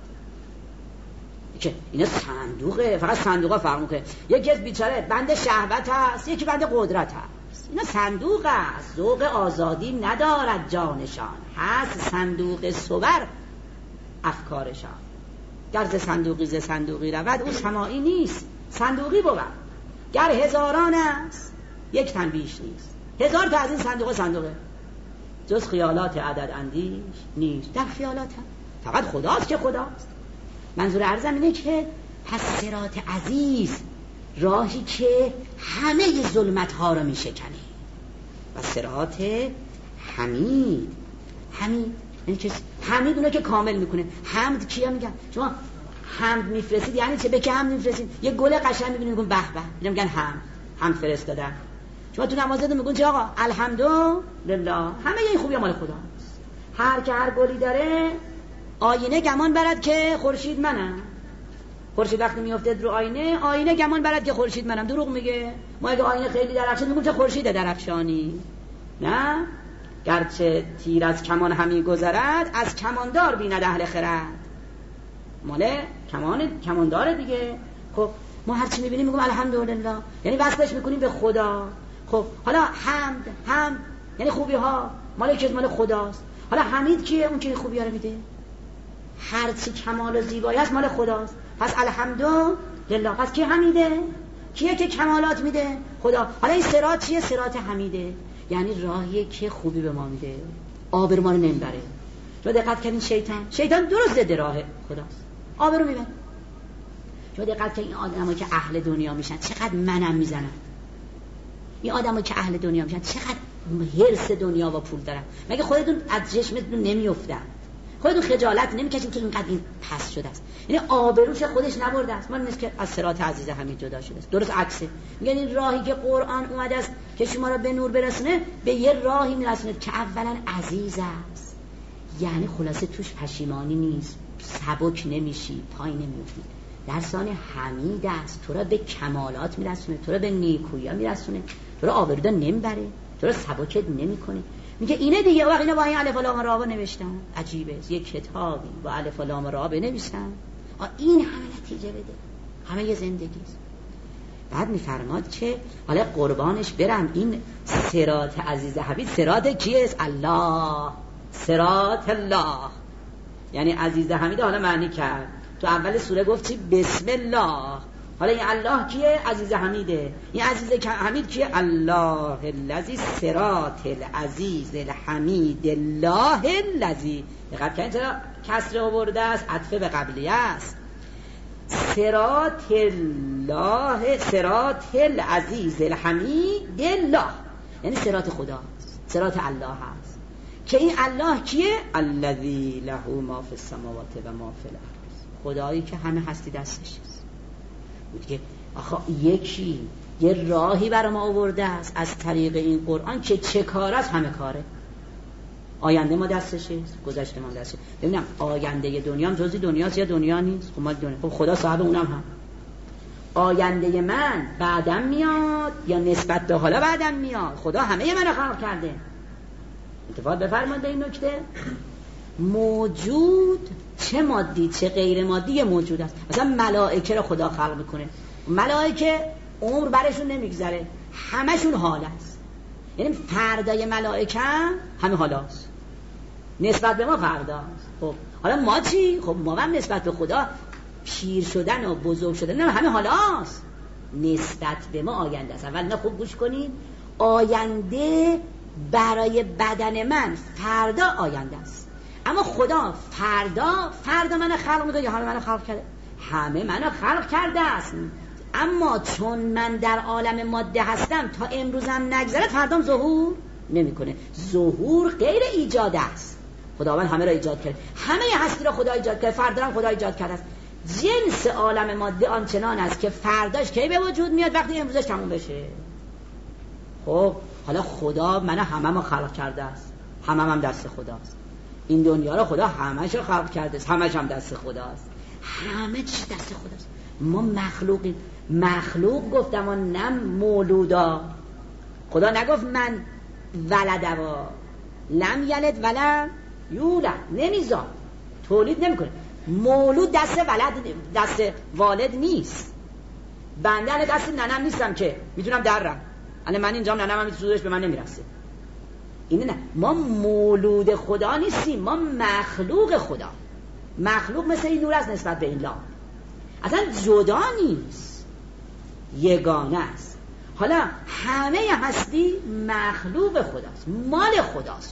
که اینا صندوقه، فقط صندوقا فرق میکنه. یکی از بیچاره بنده شهوت هست، یکی بنده قدرت هست. اینا صندوق است، ذوق آزادی ندارد جانشان، هست صندوق صور افکارشان. گر ز صندوقی ز صندوقی رود، او سماعی نیست صندوقی بود. گر هزاران است یک تن بیش نیست. 1000 تا از این صندوقه جز خیالات عدد اندیش نیست. در خیالات هم فقط خداست که خداست. منظور عرضم اینه که پس صراط عزیز راهی که همه ظلمت ها رو می شکنه، و صراط حمید یعنی که حمید اونه که کامل میکنه. حمد کیا میگن؟ شما حمد میفرستید یعنی چه؟ به که حمد میفرستید؟ یه گل قشنگ میبینید میگن به به، میگن حمد فرستادن. شما تو نمازتون میگن چه آقا؟ الحمدلله. همه این خوبی مال خداست. هر که هر گلی داره، آینه گمان برد که خورشید منم. خورشید وقتی میفته رو آینه گمان برد که خورشید منم. دروغ میگه. ما اگه آینه خیلی درخشان میگیم چه خورشید درخشانی. نه، گرچه تیر از کمان همی گذرد، از کماندار بیند اهل خرد. ماله کمانداره دیگه. خب ما هرچی میبینیم میگم الحمدلله، یعنی وصلش میکنیم به خدا. خب حالا حمد یعنی خوبی ها مال که مال خداست. حالا حمید کیه؟ اون که خوبی ها رو میده. هرچی کمال و زیبایی هست مال خداست. پس الحمدلله. پس کی حمیده؟ کیه که کمالات میده؟ خدا. حالا این صراط چیه؟ صراط حمیده، یعنی راهیه که خوبی به ما میده، آبرو ما رو نمیبره. جو دقت کردین شیطان درست ضد راه خداست، آبرو میبره. جو دقت کردین این آدمایی که اهل دنیا میشن چقدر منم میزنن. این آدمایی که اهل دنیا میشن چقدر حرص دنیا و پول دارن. مگه خودتون از چشمتون نمیافتن؟ خودتون خجالت نمیکشین که اینقدر این پس شده است؟ یعنی آبروش خودش نبرده است. من نیست که از صراط عزیز حمید جدا شده است. درست عکسه. میگن این راهی که قرآن اومده است که شما را به نور برسونه، به یه راهی میرسونه که اولا عزیز است، یعنی خلاصه توش پشیمانی نیست، سبک نمیشی، پای نمیافتی. در ثانی حمید است، تو را به کمالات میرسونه، تو را به نیکویی میرسونه، تو را آبرودا نمیبره، تو را سبکت نمیکنه. میگه اینه دیگه. وقت اینا با این الف و لام را نوشتن. عجیبه، یک کتابی با الف و لام را بنویسن، این همه نتیجه بده، همه یه زندگی است. بعد میفرماد که حالا قربانش برم، این صراط عزیز حبیب صراط کیه؟ الله، صراط الله، یعنی عزیز حمید. حالا معنی کرد تو اول سوره گفت چی؟ بسم الله. حالا این الله کیه؟ عزیز حمیده. این عزیز حمید کیه؟ الله الذی صراط العزیز الحمید الله الذی. دقت کنید چرا کسر آورده است؟ عطف به قبلیه است. صراط الله، صراط العزیز الحمید الله، یعنی صراط خداست، صراط الله هست. که این الله کیه؟ الذی له ما فی السماوات و ما فی الارض. خدایی که همه هستی دستش است. بود که آخه یکی یه راهی برای ما آورده است از طریق این قرآن که چه کار است؟ همه کاره. آینده ما دستش است، گذشته ما دستش. ببینم آینده دنیا هم جزئی دنیاست یا دنیا نیست؟ خب مال دنیا. خب خدا صاحب اونم هم. آینده من بعدم میاد یا نسبت به حالا بعدم میاد؟ خدا همه منو خلق کرده. اتفاق بفرمایید این نکته. موجود چه مادی چه غیر مادی موجود است. مثلا ملائکه رو خدا خلق میکنه. ملائکه عمر برشون نمیگذره، همشون حال است. یعنی فردای ملائکه همه حالاست، نسبت به ما فرداست. خب حالا ما چی؟ خب ما هم نسبت به خدا پیر شدن و بزرگ شدن همه حالاست، نسبت به ما آینده است. اول نه خوب گوش کنید، آینده برای بدن من فردا آینده است، اما خدا فردا منو خلق میکنه یا همه منو خلق کرده؟ همه منو خلق کرده است، اما چون من در عالم ماده هستم تا امروزم نگذره فردام ظهور نمیکنه. ظهور غیر ایجاد است. خداوند همه را ایجاد کرد، همه هستی را خدا ایجاد کرد، فردا هم خدا ایجاد کرده است. جنس عالم ماده آنچنان است که فرداش کی به وجود میاد؟ وقتی امروزش تموم بشه. خب حالا خدا منو همه خلق کرده است، همه دست خداست. این دنیا رو خدا همه‌ش رو خلق کرده است، همه‌ش هم دست خداست. همه چی دست خداست. ما مخلوقیم. مخلوق گفتم و نه مولودا. خدا نگفت من ولدوا، لم یلد ولم یولد، نمیزاد، تولید نمیکنه. مولود دست والد نیست. بنده دست ننم نیستم که میتونم درم. الان من اینجا ننم هم سودش به من نمیرسه. اینه نه، ما مولود خدا نیستیم، ما مخلوق خدا. مخلوق مثل این نور است نسبت به این لام، اصلا جدا نیست، یگانه است. حالا همه هستی مخلوق خداست، مال خداست.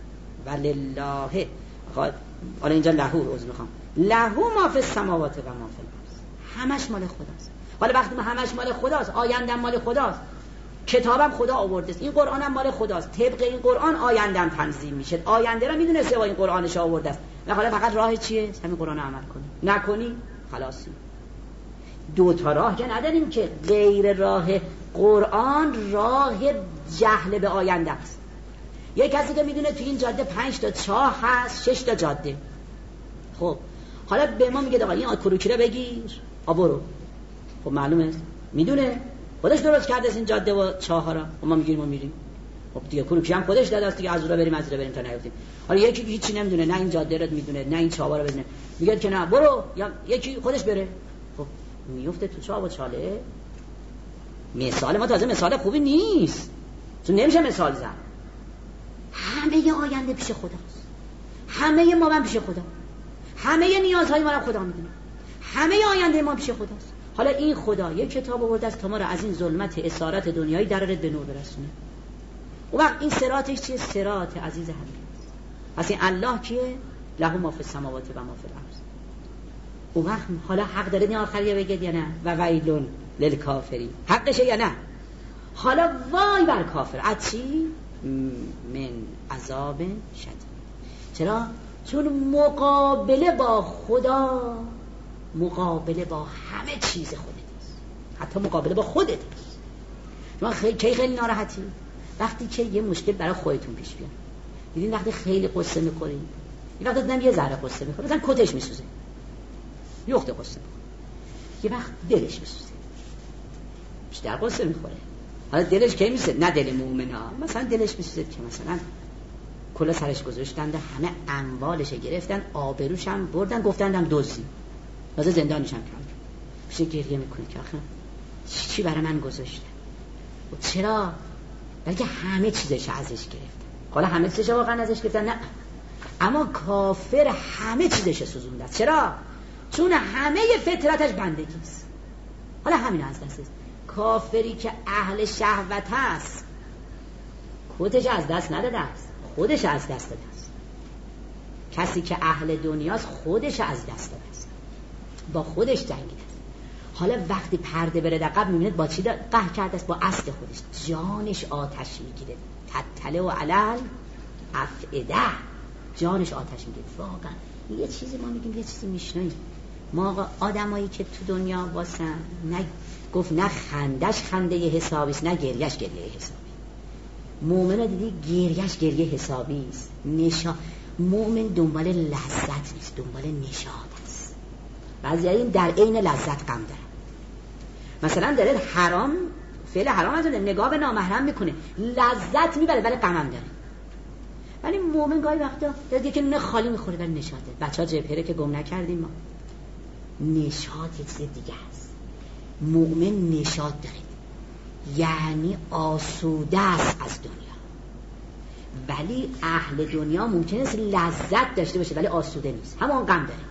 ولله، حالا اینجا لهو عذر میخوام، لهو ما فی السماوات و ما فی الارض، همش مال خداست. حالا وقتی ما همش مال خداست، آیندم مال خداست، کتابم خدا آورده است، این قرآنم مال خداست، طبق این قرآن آیندم تنظیم میشه. آینده رو میدونه سوا این قرآنش آورده است. و حالا فقط راه چیه؟ همین قرآن عمل کنی، نکنی خلاصی. دو تا راه که نداریم که غیر راه قرآن، راه جهل به آینده است. یک کسی که میدونه تو این جاده 5 تا چاه هست، 6 تا جاده، خب حالا به ما میگه آقا این کروکی رو بگیر برو. خب معلومه میدونه خودش درست کرده این جاده و چاه ها را، و ما میگیم ما میریم. خب دیگه کلوکی هم خودش داده است دیگه، از اون بریم از اون بریم تا نیفتیم. حالا یکی هیچی نمیدونه، نه این جاده رو میدونه نه این چابا رو بدونه، میگه که نه برو، یا یکی خودش بره، خب میفته تو چاب و چاله. مثال ما تازه مثال خوبی نیست، چون نمیشه مثال زد. همه آینده پیش خداست، همه ما من پیش خدا، همه نیازهای ما رو خدا میدونه، همه آینده ما پیش خداست. حالا این خدا یک کتاب آورده است تا ما رو از این ظلمت اسارت دنیایی درارت به نور برسونه. اون وقت این صراطش چیه؟ صراط عزیز همین. پس این الله کیه؟ له ما فی السماوات و ما فی الارض. اون وقت حالا حق داره این آخریه بگید یا نه؟ و ویلون للکافرین، حقشه یا نه؟ حالا وای بر کافر از چی؟ من عذاب شدید. چرا؟ چون مقابله با خدا مقابله با همه چیز خودت است، حتی مقابله با خودت است. شما خیلی ناراحتی وقتی که یه مشکل برای خودتون پیش بیاد. دیدین وقتی خیلی قصه می‌خورید، یه وقت دیدم یه ذره قصه می‌خوره، مثلا کتش میسوزه، یه وقت قصه می‌خوره، یه وقت دلش میسوزه، بیشتر قصه می‌خوره. حالا دلش کی میسوزه؟ نه دل مومنا، مثلا دلش میسوزه که مثلا کلا سرش گذاشتن، همه اموالش گرفتن، آبروش هم بردن، گفتندم دزدی، واسه زندانش هم کردن. میشه گریه میکنه که آخه چی برای من گذاشتن؟ و چرا؟ بلکه همه چیزش ازش گرفتن. حالا همه چیزش واقعا ازش گرفتن؟ نه، اما کافر همه چیزش سوزونده. چرا؟ چون همه فطرتش بندگی است. حالا همین از دست است. کافری که اهل شهوت است خودش از دست نداده است، خودش از دست داده است. کسی که اهل دنیاست خودش از دست داده است، با خودش جنگیده است. حالا وقتی پرده بره عقب میبینید با چی قهر کرده است؟ با اصل خودش. جانش آتش میگیره، تتله و علل افعده، جانش آتش میگیره. واقعا یه چیزی ما میگیم، یه چیزی میشنویم. ما آدمایی که تو دنیا واسن نه گفت نه خندش خنده حسابی است، نه گریش گریه حسابی. مومن دیدی گریش گریه حسابی است. مومن دنبال لذت نیست، دنبال نشاط است. بعضی در عین لذت غم دارن. مثلا داره حرام، فعل حرام از نگاه به نامحرم میکنه، لذت میبره ولی غم هم داره. ولی مومن گاهی وقتا داره که نه خالی میخوره ولی نشاطه. بچه‌ها جبهه که گم نکردیم ما. نشاط یه چیز دیگه است. مومن نشاط داره، یعنی آسوده است از دنیا. ولی اهل دنیا ممکنه است لذت داشته باشه ولی آسوده نیست، همون غم داره.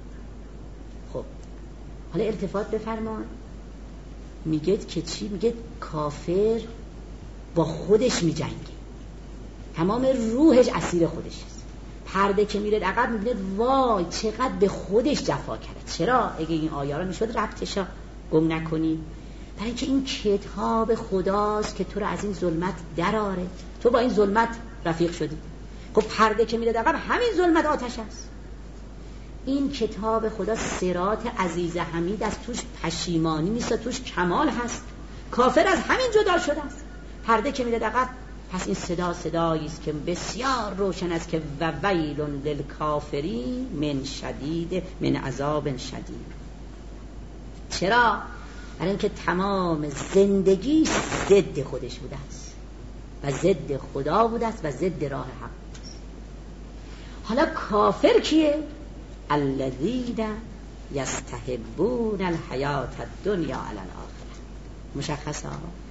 خب حالا التفات بفرمان، میگه که چی؟ میگه کافر با خودش میجنگه، تمام روحش اسیر خودش است. پرده که میره عقب میبینه وای چقدر به خودش جفا کرده. چرا؟ اگه این آیه رو میشد ربطشا گم نکنی، برای اینکه این کتاب خداست که تو رو از این ظلمت دراره. تو با این ظلمت رفیق شدی. خب پرده که میره عقب همین ظلمت آتش است. این کتاب خدا صراط عزیز حمید است، توش پشیمانی نیست، توش کمال هست. کافر از همین جدا شده است. پرده که میره عقب، پس این صدایی است که بسیار روشن است که و ویل للکافرین من عذاب شدید. چرا؟ برای اینکه تمام زندگی ضد خودش بوده است و ضد خدا بوده است و ضد راه حق است. حالا کافر کیه؟ الذین یستحبون الحیات الدنیا علی الاخره. مشخصه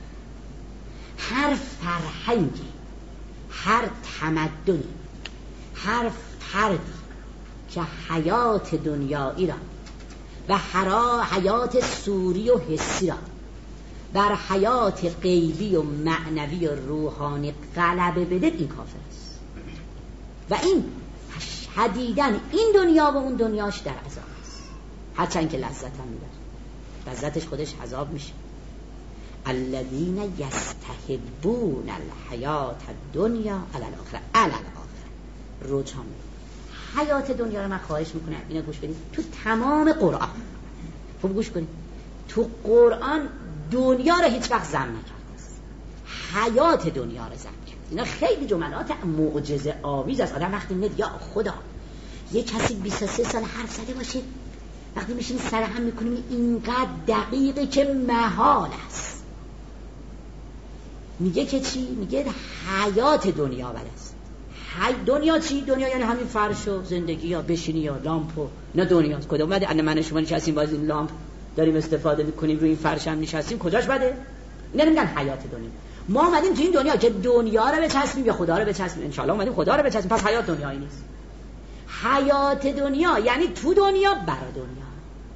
هر فرهنگی، هر تمدنی، هر فردی که حیات دنیایی را و حیات سوری و حسی را بر حیات غیبی و معنوی و روحانی غلبه بده، این کافر است. و این حدیداً این دنیا و اون دنیاش در عذاب است، هرچند که لذت هم میبره، لذتش خودش عذاب میشه. الذین یستحبون الحیات الدنیا علی الاخره. علی الاخره روچان حیات دنیا رو من خواهش میکنم اینو گوش بدید. تو تمام قرآن خوب گوش کنید، تو قرآن دنیا رو هیچ وقت ذم نکرده است، حیات دنیا رو ذم کرد. اینا خیلی جملات معجزه آمیز است. آدم وقتی میگه یا خدا یه کسی 23 سال حرف زده باشه، وقتی میشین سرهم میکنیم اینقدر دقیقه که محال است. میگه که چی؟ میگه حیات دنیا بد است. دنیا چی؟ دنیا یعنی همین فرش و زندگی یا بشینی یا لامپ و اینا دنیاست. کدوم بده؟ ان من شما نشستیم باز این لامپ داریم استفاده میکنیم، روی این فرش هم نشستیم، کجاش بده؟ اینا نمیگن حیات دنیا. ما اومدیم تو این دنیا که دنیا رو بچسبیم یا خدا رو بچسبیم. ان شاء الله اومدیم خدا رو بچسبیم، پس حیات دنیایی نیست. حیات دنیا یعنی تو دنیا برای دنیا.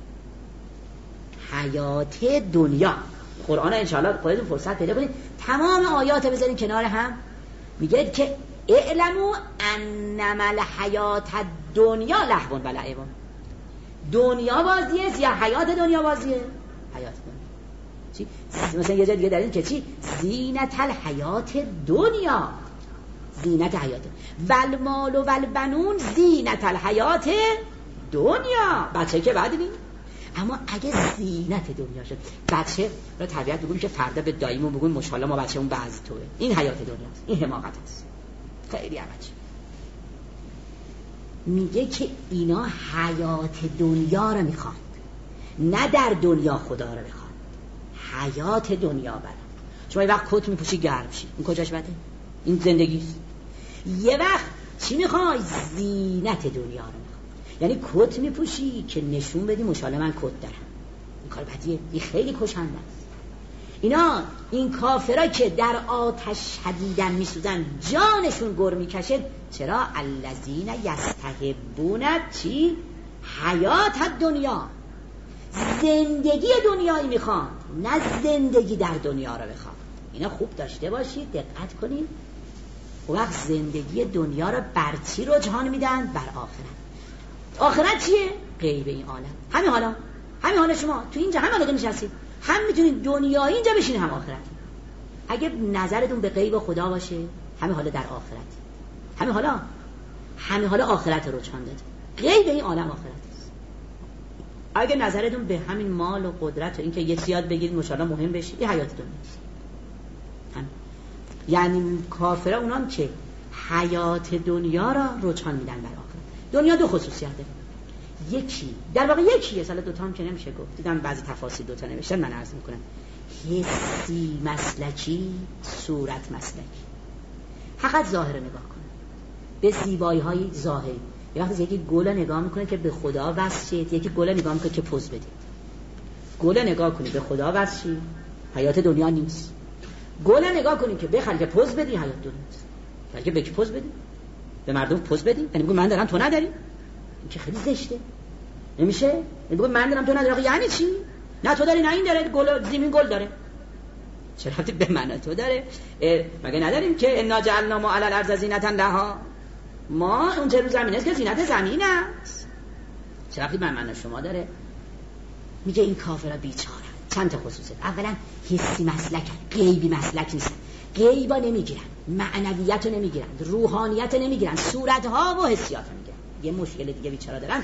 حیات دنیا قرآن ان شاء الله خودتون فرصت پیدا کنید تمام آیات بذارین کنار هم. میگه که اعلموا انما الحیات الدنیا لهو و لعب. دنیا بازیه یا حیات دنیا بازیه؟ حیات دنیا. چی؟ مثلا یه جا دیگه دارین که چی؟ زینت الحیات دنیا، زینت حیات والمال و والبنون زینت الحیات دنیا. بچه که بعد ببین، اما اگه زینت دنیا شد بچه رو تربیت بگیم که فردا به داییمون بگیم ماشاءالله ما بچه اون بعض توه، این حیات دنیاست، این حماقت است. خیلی عجیب. میگه که اینا حیات دنیا رو میخوان، نه در دنیا خدا رو میخوان. حیات دنیا بده. شما یه وقت کت میپوشی گرم شی، این کجاش بده؟ این زندگیست. یه وقت چی میخوای؟ زینت دنیا رو میخوای، یعنی کت میپوشی که نشون بدی ماشاءالله من کت دارم. این کار بدیه، این خیلی کشنده است. اینا این کافرها که در آتش شدیدن میسوزن جانشون گر میکشه. چرا؟ الذین یستحبون چی؟ حیات دنیا، زندگی دنیایی میخوان، نه زندگی در دنیا رو بخوان. اینا خوب داشته باشید، دقت کنید. وقت زندگی دنیا رو بر چی رجحان میدن؟ بر آخرت. آخرت چیه؟ غیب این عالم. همین حالا شما تو اینجا هم حالا نشستید، هم میتونید دنیایی اینجا بشین، هم آخرت. اگه نظرتون به غیب خدا باشه همین حالا در آخرت، همین حالا آخرت رو رجحان داد. غیب این عالم آخرت است. اگه نظرتون به همین مال و قدرت و اینکه یه چیز یاد بگیرید ماشاءالله مهم بشه، این حیات دنیاست. یعنی کافرها اونام که حیات دنیا را رجحان میدن بر آخرت. دنیا دو خصوصیت داره. یکی در واقع یکیه، اصلا دوتا هم که نمیشه گفت. دیدم بعضی تفاصیل دوتا نوشتن، من عرض میکنم. حسی مسلکی، صورت مسلکی. فقط ظاهر نگاه کنه، به زیبایی های ظاهری. یه وقتی یکی گل نگاه میکنه که به خدا وصلید، یکی گل نگاه میکنه که پوز بدید. گل نگاه کنی به خدا وصلید، حیات دنیا نیست. گل نگاه کنی که بخری که پوز بدی، حیات دنیاست. بلکه به کی پوز بدی؟ به مردم پوز بدی؟ یعنی بگو من دارم تو نداری؟ این که خیلی زشته. نمیشه. یعنی بگو من دارم تو نداری. یعنی چی؟ نه تو داری نه این داره، گل زمین گل داره. چرا ربطی به من تو داره؟ مگه نداریم که انا جعلنا ما علی الارض زینتا لها؟ ما اون چه رو زمین است که زینت زمین است. چرا ربطی به من شما داره؟ میگه این کافرها بیچاره. چند تا خصوصیت. اولا حسی مسلک، غیبی مسلک نیستن. غیبا نمیگیرن، معنویت رو نمیگیرن، روحانیت رو نمیگیرن، صورتها و حسیات رو میگیرن. یه مشکل دیگه بیچاره دارن،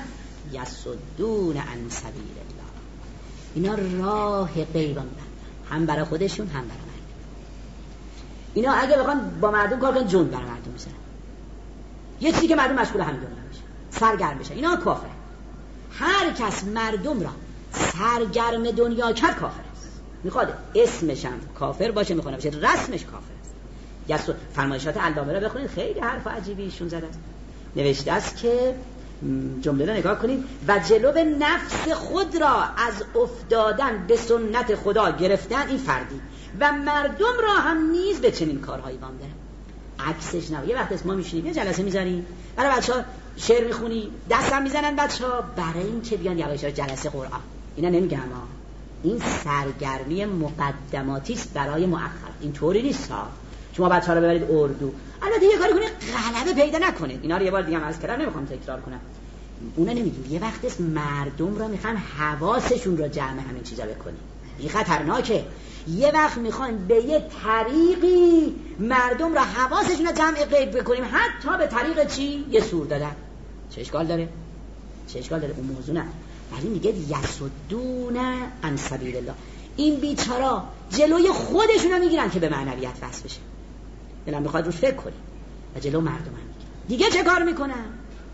یصدون عن سبیل الله. اینا راه غیبا میبندن، هم برای خودشون هم برای مردم. اینا اگه بخوان با مردم کار کنن جون برای مردم میذارن. یه چیزی که مردم مشغول همین دنیا بشن، سرگرم بشن. اینا کافر. هر کس مردم را سرگرم دنیا کرد کافر است. میخواد اسمش هم کافر باشه، میخواد باشه رسمش کافر است. یا فرمایشات علامه را بخونید، خیلی حرف عجیبی ایشون زده است. نوشته است که جمله را نگاه کنید: و جلوب نفس خود را از افتادن به سنت خدا گرفتن، این فردی و مردم را هم نیز به چنین کارهایی وام داره. عکسش نه. یه وقت اسم ما میشینیم یه جلسه میذاریم برای بچه‌ها شعر میخونی، دستم میزنن بچه‌ها برای این که بیان یواش یواش جلسه قرآن. اینا نمیگم ها، این سرگرمی مقدماتی است برای مؤخر. این طوری نیست ها شما بچه‌ها رو ببرید اردو. البته یه کاری کنید غلبه پیدا نکنید. اینا رو یه بار دیگه هم عرض کردم، نمیخوام تکرار کنم. اونا نمیگیم. یه وقت است مردم رو میخوان حواسشون رو جمع همین چیزا بکنید. این خطرناکه. یه وقت میخوان به یه طریقی مردم را حواسشون رو جمع غیب بکنیم، حتی به طریق چی؟ یه سور دادن. چه اشکال داره؟ اون موضوع نه. ولی میگه یصدون عن سبیل الله. این بیچارا جلوی خودشون رو میگیرن که به معنویت وصل بشه. دلم میخواد روش فکر کنیم. و جلو مردم هم میگیرن. دیگه چه کار میکنن؟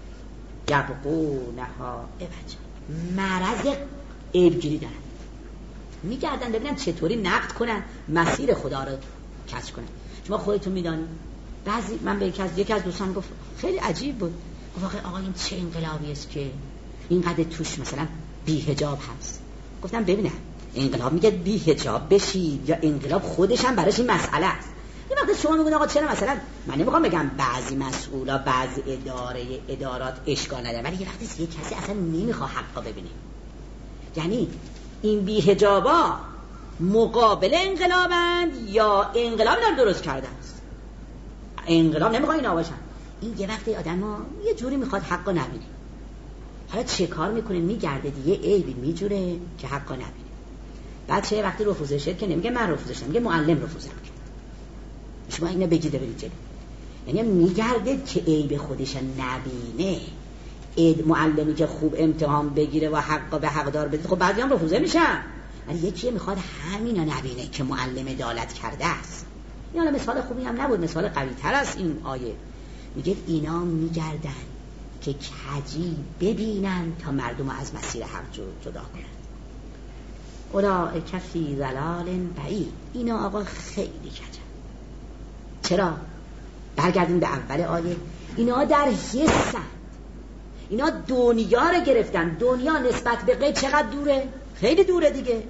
یبغونها عوجا. مرض عیبگیری دارن. میگردن ببینن چطوری نقد کنن مسیر خدا رو کسب کنن. شما خودتون میدونید بعضی من به یکی از دوستان گفت خیلی عجیب بود، گفت آقا این چه انقلابی است که اینقدر توش مثلا بی حجاب هست. گفتم ببینم انقلاب میگه بی حجاب بشید یا انقلاب خودش هم براش این مسئله است؟ یه وقتی شما میگید آقا چرا مثلا من نمیخوام بگم بعضی مسئولا بعضی ادارات اشکال نداره، ولی یه وقتی یه کسی اصلا نمیخواد حقا ببینه، یعنی این بی حجابا مقابل انقلابند یا انقلاب اینا رو درست کرده است؟ انقلاب نمیخواد اینا باشن. این یه وقتی آدم‌ها یه جوری میخواد حقا نبینه. حالا چه کار میکنه؟ میگرده دیگه عیبی میجوره که حقا نبینه. بعد چه وقتی رفوزه شد که نمیگه من رفوزشم، میگه معلم رفوزم کرد. شما اینو بگیده برید جلو. یعنی میگرده که عیب خودش نبینه. معلمی که خوب امتحان بگیره و حقا به حقدار بده، خب بعضی هم رفوزه میشن. ولی یکی میخواد همینو نبینه که معلم عدالت کرده است. این حالا مثال خوبی هم نبود، مثال قوی تر است. این آیه میگه اینا میگردن که کجی ببینن تا مردم از مسیر حق جدا کنن. اولئک فی ضلال بعید. اینا آقا خیلی کجن. چرا؟ برگردیم به اول آیه. اینا در حسن، اینا دنیا رو گرفتن. دنیا نسبت به غیب چقدر دوره؟ خیلی دوره دیگه.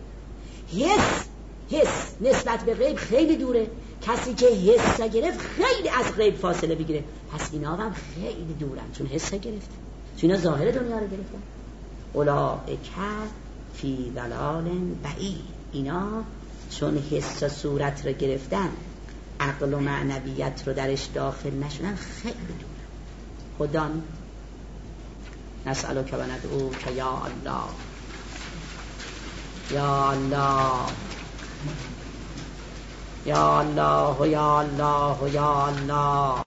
حس نسبت به غیب خیلی دوره. کسی که حس گرفت خیلی از غیب فاصله بگیره. پس اینا هم خیلی دورن چون حس گرفتن، چون اینا ظاهر دنیا رو گرفتن. اولئک فی ضلال بعید. اینا چون حس صورت رو گرفتن، عقل و معنویت رو درش داخل نشونن، خیلی دور. خدا نسألک و ندعوک یا الله، یا الله، یا الله، یا الله، یا الله.